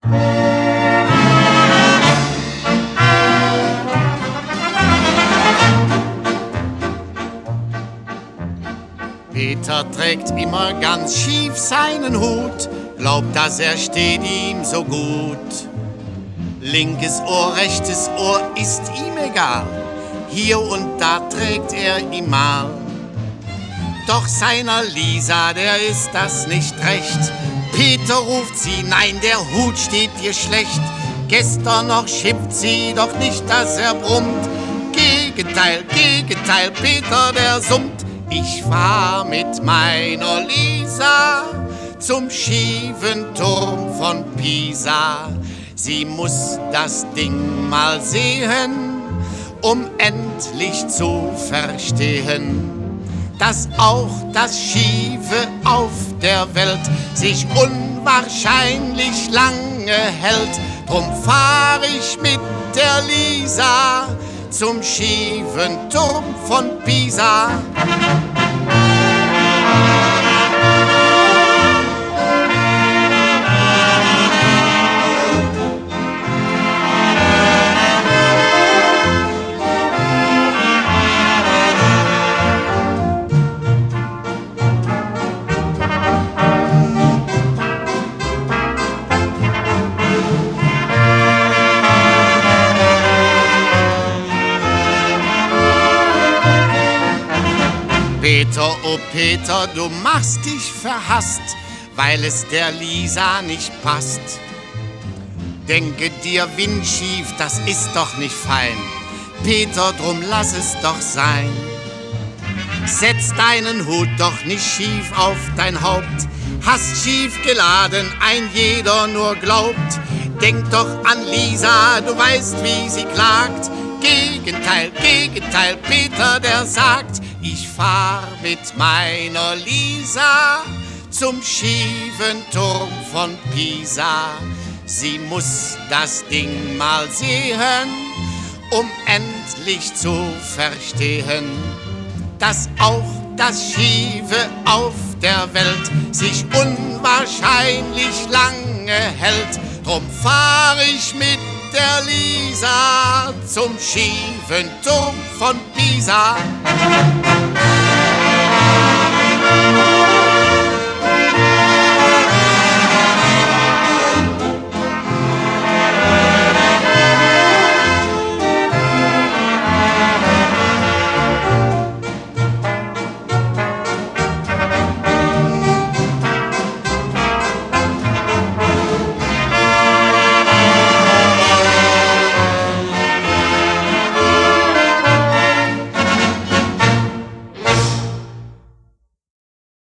Peter trägt immer ganz schief seinen Hut, glaubt, dass er steht ihm so gut. Linkes Ohr, rechtes Ohr ist ihm egal, hier und da trägt er ihn mal. Doch seiner Lisa, der ist das nicht recht. Peter ruft sie, nein, der Hut steht dir schlecht. Gestern noch schimpft sie, doch nicht, dass er brummt. Gegenteil, Gegenteil, Peter, der summt. Ich fahr mit meiner Lisa zum schiefen Turm von Pisa. Sie muss das Ding mal sehen, um endlich zu verstehen, dass auch das Schiefe auf der Welt sich unwahrscheinlich lange hält. Drum fahr ich mit der Lisa zum schiefen Turm von Pisa. Peter, oh Peter, du machst dich verhasst, weil es der Lisa nicht passt. Denke dir, windschief, das ist doch nicht fein. Peter, drum lass es doch sein. Setz deinen Hut doch nicht schief auf dein Haupt. Hast schief geladen, ein jeder nur glaubt. Denk doch an Lisa, du weißt, wie sie klagt. Gegenteil, Gegenteil, Peter, der sagt, ich fahr mit meiner Lisa zum schiefen Turm von Pisa. Sie muss das Ding mal sehen, um endlich zu verstehen, dass auch das Schiefe auf der Welt sich unwahrscheinlich lange hält. Drum fahr ich mit der Lisa zum schiefen Turm von Pisa.